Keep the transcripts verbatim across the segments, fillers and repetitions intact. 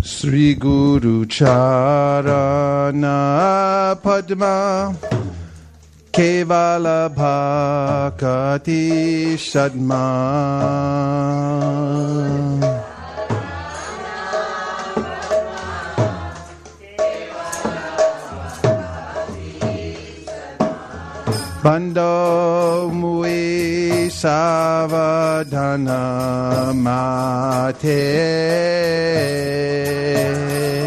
Sri Guru Charana Padma Kevala Bhakati Sadma Bando Mui Savadhana Mate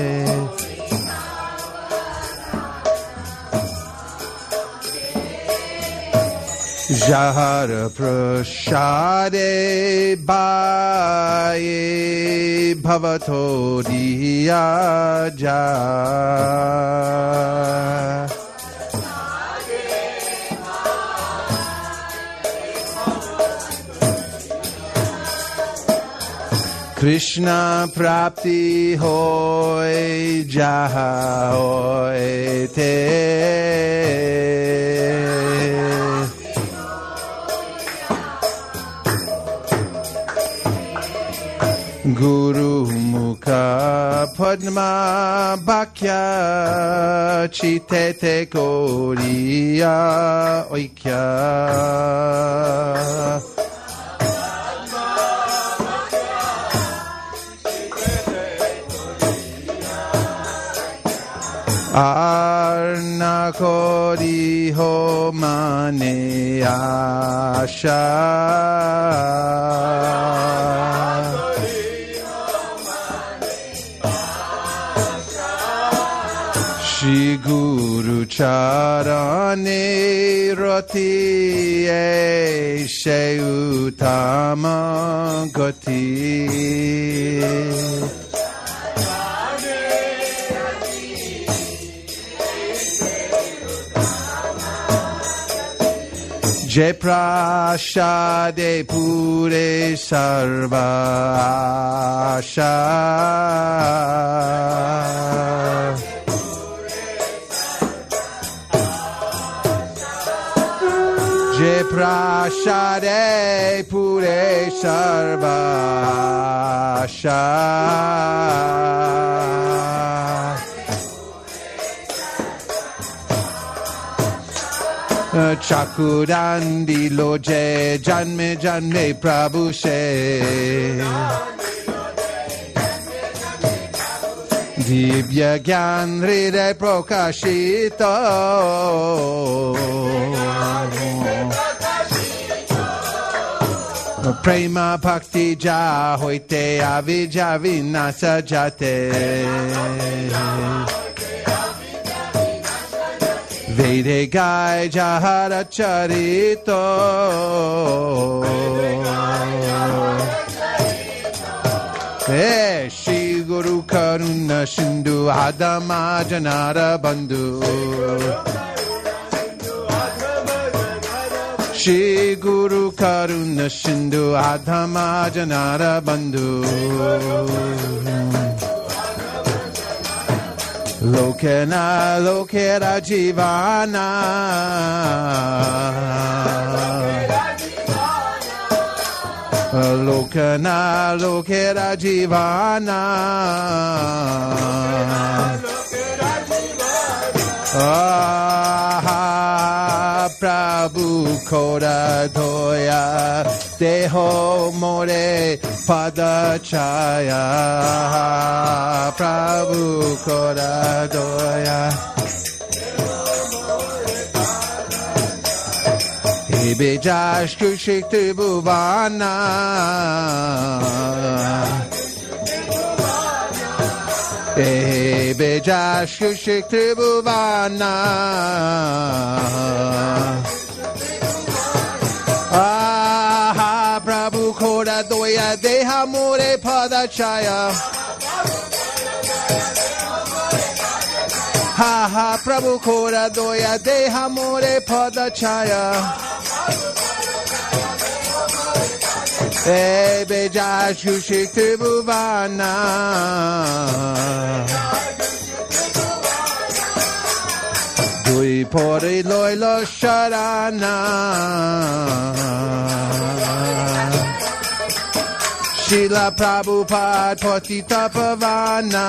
Jahara Prashade Baye Bhavato Diyaja Krishna Prapti Hoy Jaha Hoy Te Guru Mukha Padma Bhakya Chitete Koriya Oikya Arna Kori Ho Mane Asha Shri Guru Charane Rati Eshe Utama Gati Jai Prashade Pure Sarva Asha Jai Prashade Pure Sarva Asha Chakudandi Loje Janme Janme Prabhu Se Divya Gyan Hriday Prakashito Prema Bhakti Ja Hoite Avija Vinasa Jate Vede Gai Jahara Charito Eh Shri Guru Karuna Sindhu Adama Janara Bandhu Shri Guru Karuna Sindhu Adama Janara Bandhu Lokena Lokera Jivana Lokena Lokera Jivana Ah Prabhu Kora Doya Deho More Padachaya Prabhu Kora Doya Hibijash Kushik Tribhuvana Hibijash Kushik Tribhuvana Ah Prabhu Kora Doya Deha More Padachaya Ha ha Prabhu Kora Doya Deha More Padachaya E Bejash Kushik Tribhuvana Dui Pori Loilo Sharana Srila Prabhupada Patita Pavana.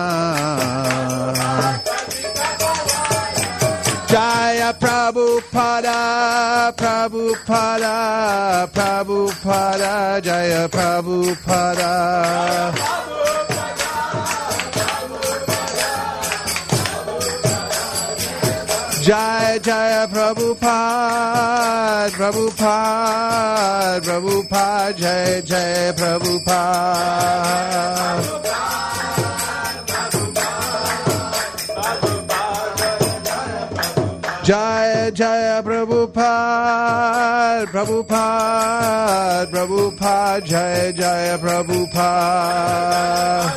Jaya Prabhupada, Prabhupada, Prabhupada, Jaya Prabhupada. Jaya Jaya Prabhupada, Prabhupada, Prabhupada, Jaya Jaya Prabhupada. Jaya Jaya Prabhupada, Prabhupada, Prabhupada, Jaya Jaya Prabhupada.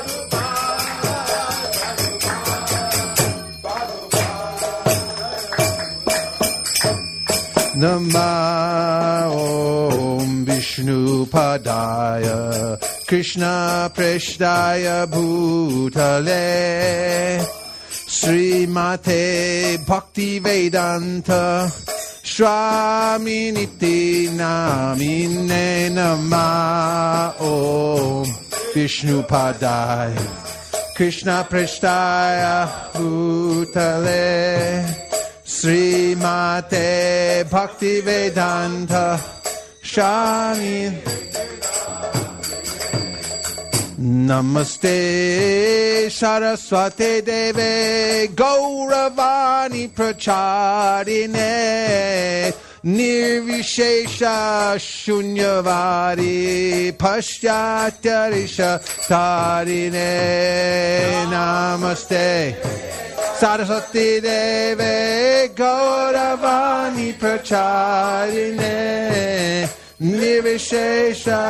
Nama Om Vishnu Padaya Krishna Preshtaya Bhutale Srimate Bhakti Vedanta Shraminiti Namine Nama Om Vishnu Padaya Krishna Preshtaya Bhutale Srimate Bhakti Vedanta Shami Namaste Saraswate Deve Gauravani Pracharine Nirvishesha Shunyavadi Paschatyarisha Tarine Namaste Saraswati Deve Gauravani Pracharine Nirvishesha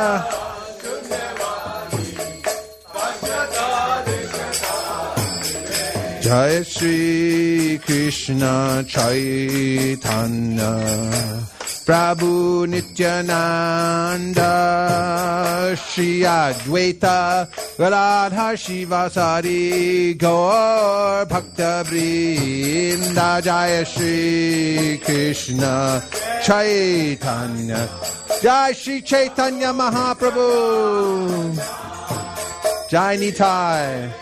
Jai Shri Krishna Chaitanya Prabhu Nityananda Shri Advaita Radha Shivasari Gaur Bhakta Vrinda Jai Shri Krishna Chaitanya Jai Shri Chaitanya Mahaprabhu Jai Nitai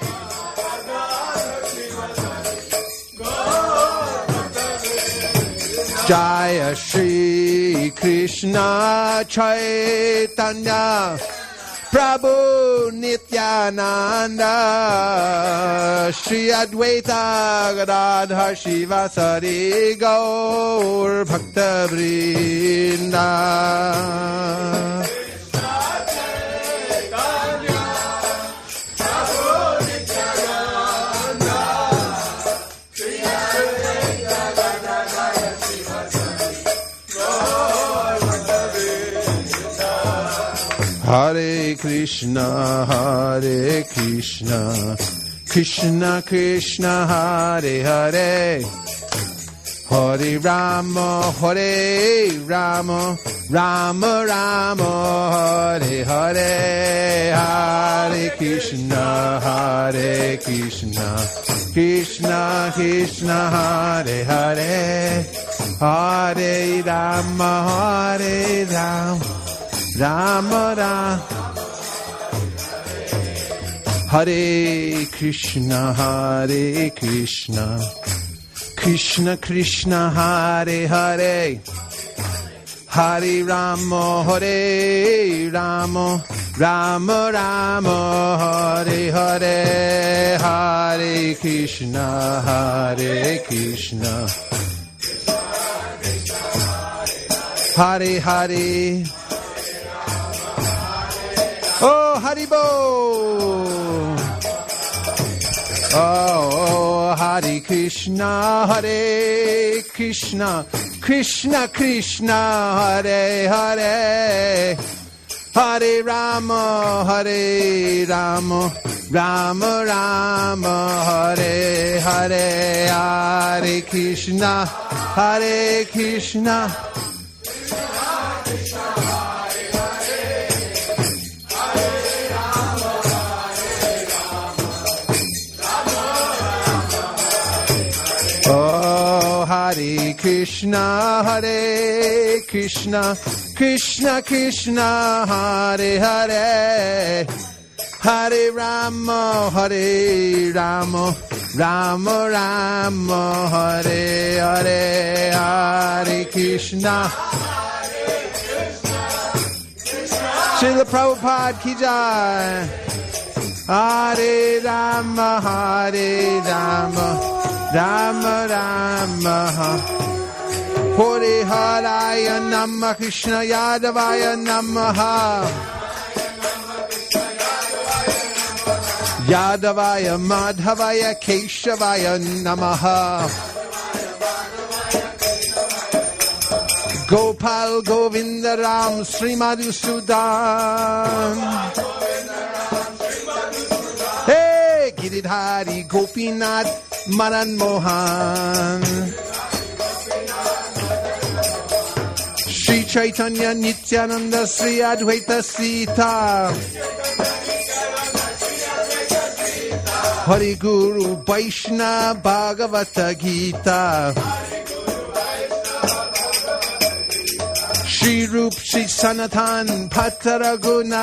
Jaya Shri Krishna Chaitanya Prabhu Nityananda Shri Advaita Gadadhar Shivasari Gaur Bhakta Vrinda Hare Krishna, Hare Krishna, Krishna Krishna, Hare Hare, Hare Rama, Hare Rama, Rama Rama, Hare Hare, Hare Krishna, Hare Krishna, Krishna Krishna, Hare Hare, Hare Rama, Hare Rama, Rama Rama Hare Krishna Hare Krishna Krishna Krishna Hare Hare Hare Rama Hare Rama Rama Rama Hare Hare Hare Krishna Hare Krishna Hare Hare Oh, Haribo! Oh, Hare Krishna, Hare Krishna, Krishna Krishna, Hare Hare, Hare Rama, Hare Rama, Rama Rama, Hare Hare, Hare Krishna, Hare Krishna. Oh, Hare Krishna, Hare Krishna, Krishna Krishna Hare Hare Hare Rama Hare Rama Rama Rama Hare Hare Hare Krishna Srila Prabhupada Ki Jai Hare Rama Hare Rama Rama Rama Hare Haraya Namah Krishna Yadavaya Namaha Yadavaya Madhavaya Keshavaya Namaha Gopal Govinda Ram Sri Madhusudan Hey Giridhari Gopinath Madan Mohan Sri Chaitanya Nityananda Sri Advaita Sita Hari Guru Vaishnava Bhagavata Gita Shri Rup Shri Sanatan Pataraguna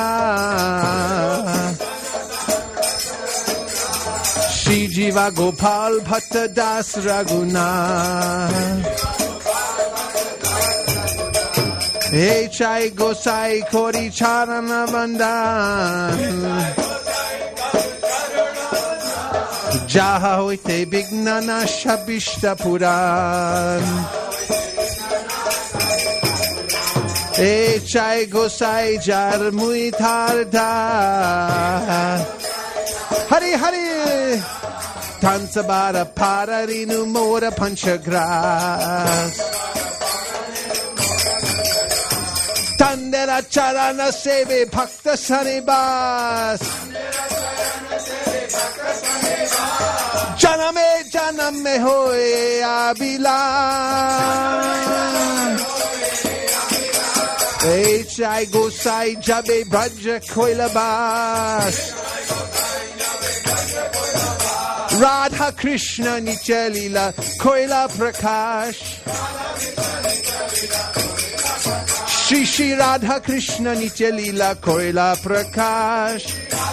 Shri Jiva Gopal Bhatta Das Raguna Hey Chai Gosai Kori Charana Vandan Jaha Hoite Bignana Shabishta Puran Hey Chai Gosai Jar Muitarda Hari Hari Tansabara Pararinu Mora Panchagras Tandera Charana Seve Bhakta Sanibas Janame Janame Hoye Abila H I Gosai Jabe Braja Koilabas Radha Krishna Nichalila Koila Prakash Shri Shri Radha Krishna Nichalila Koila Prakash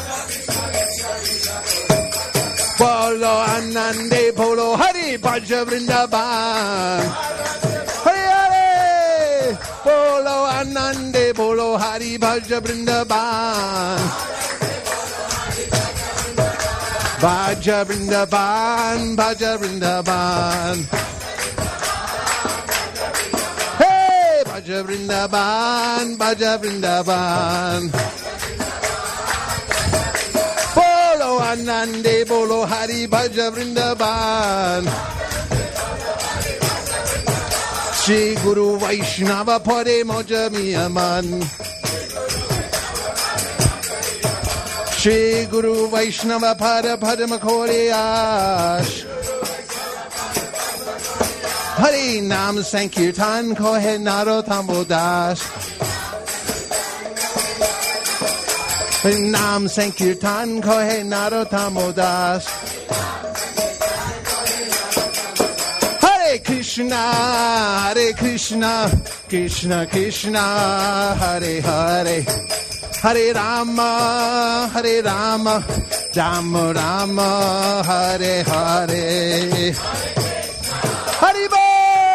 Bolo Anande Bolo Hari Bhaja Vrindavan Hari Hari Bolo Anande Bolo Hari Bhaja Vrindavan Bhaja Vrindavan Bhaja Vrindavan Hey Bhaja Vrindavan Bhaja Vrindavan Anande Bolo Hari Bhaja Vrindavan Shri Guru Vaishnava Pade Moja Miyaman Shri Guru Vaishnava Pada Padma Koreash Hari Nam Sankirtan Kohe Narottam Das Nam Sankirtan Kohe Narottam Das Hare Krishna Hare Krishna Krishna Krishna Hare Hare Hare Rama Hare Rama Rama Rama Hare Hare Hare Bo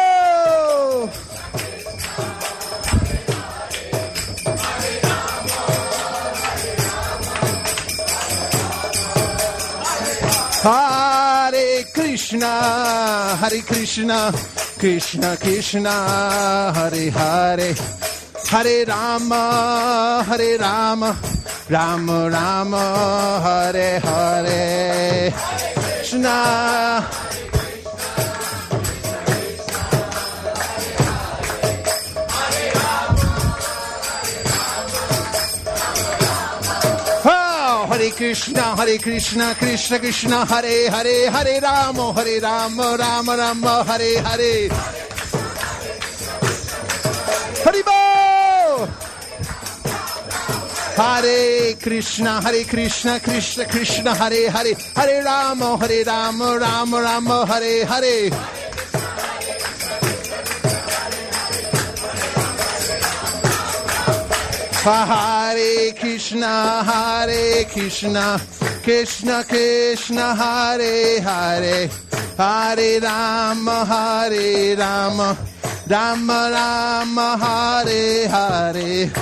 Hare Krishna, Hare Krishna, Krishna Krishna, Hare Hare, Hare Rama, Hare Rama, Rama Rama, Hare Hare, Krishna. Hare Krishna, Hare Krishna, Krishna Krishna, Hare Hare, Hare Rama, Hare Rama, Rama Rama, Hare Hare. Haribo! Hare Krishna, Hare Krishna, Krishna Krishna, Hare Hare, Hare Rama, Hare Rama, Rama Rama, Hare Hare. Hare Krishna, Hare Krishna, Krishna Krishna, Hare Hare, Hare Rama, Hare Rama, Rama Rama, Hare Hare.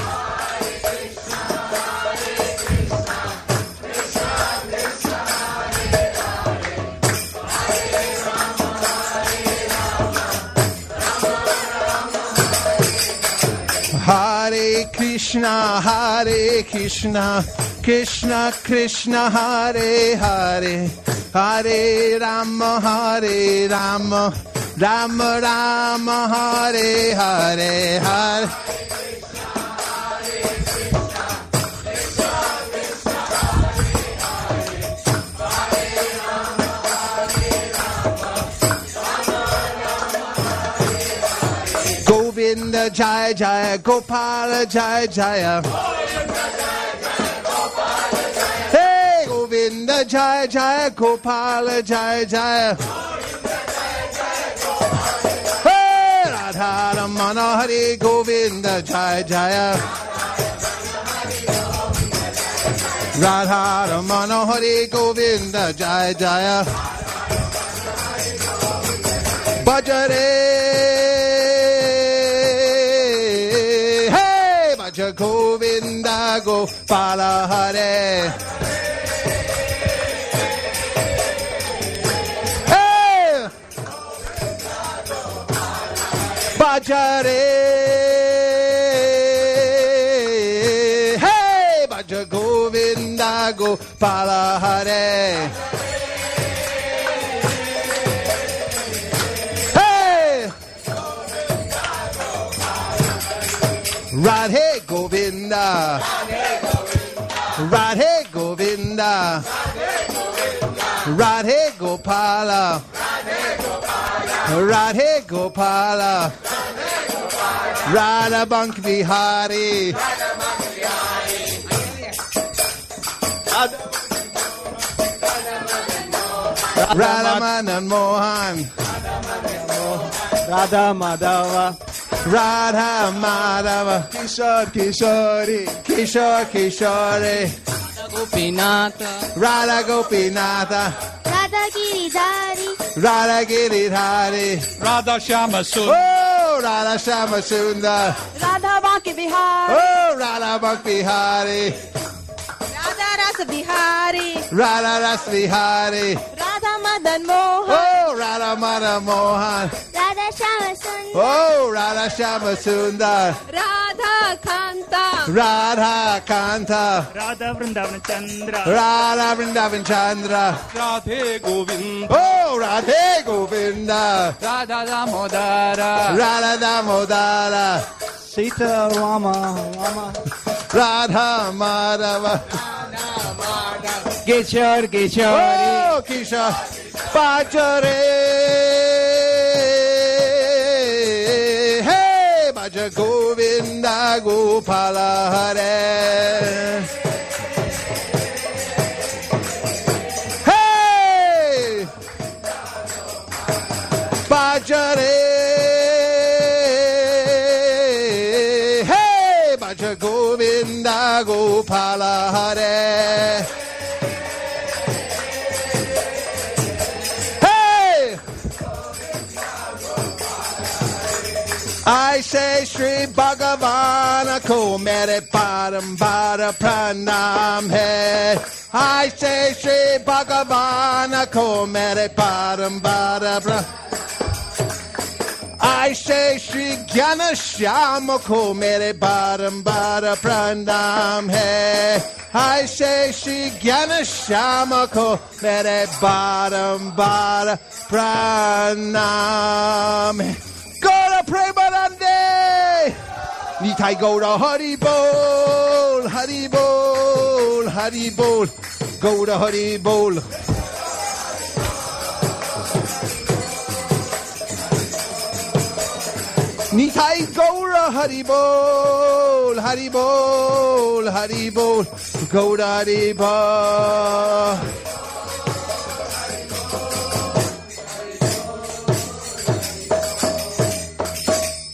Hare Krishna, Hare Krishna, Krishna Krishna, Hare Hare, Hare Rama, Hare Rama, Rama Rama, Hare Hare, Hare. Govinda Jaya Jaya, Gopala Jaya Jaya. Hey, Govinda Jaya Jaya, Gopala Jaya Jaya. Hey, Radha Ramana Hare Govinda Jaya Jaya. Radha Ramana Hare Govinda Jaya Jaya. Bhajare Govinda Gopala Hare. Hey! Bhajare. Hey! Bhaja Govinda Gopala Hare. Radhe Govinda, Radhe Govinda, Radhe Gopala, Radhe Gopala, Radha Bank Vihari, Radha Madan Mohan, Radha Madhava, Radha Madhava, Kishore Kishori, Kishore Kishore, Gopinatha, Radha Gopinatha, Radha Giridhari, Radha Giridhari, Radha Shama Sundar, oh Radha Shama Sundar, Radha Banki Bihari, oh Radha Bank Bihari, Radha Rasa Bihari, Radha Ras Bihari, Radha Madan Mohan, oh Radha Madan Mohan, Radha Shama Sundar, oh Radha Shama Sundar, Radha Kanta, Radha Kanta, Radha Vrindavan Chandra, Radha Vrindavan Chandra, Radhe Govinda, oh Radhe Govinda, Radha Damodara, Radha Damodara, Sita Rama, Rama, Radha Madhava, Kishore Kishori, oh Kishore, Bhajare, hey Bhaja Govinda Gopala Hare, hey Bhajare, hey Bhaja Govinda Gopala Hare. I say Shri Bhagavan ko mere parambara pranam hai. I say Shri Bhagavan ko mere parambara pranam. I say Shri Gyana Shyama ko mere parambara pranam hai. I say Shri Gyana Shyama ko mere parambara pranam hai. Gora Premanande, Nitai Gora Hari Bol, Hari Bol, Hari Bol, Gora Hari Bol. Nitai Gora Hari Bol, Hari Bol, Hari Bol, Gora Hari Bol.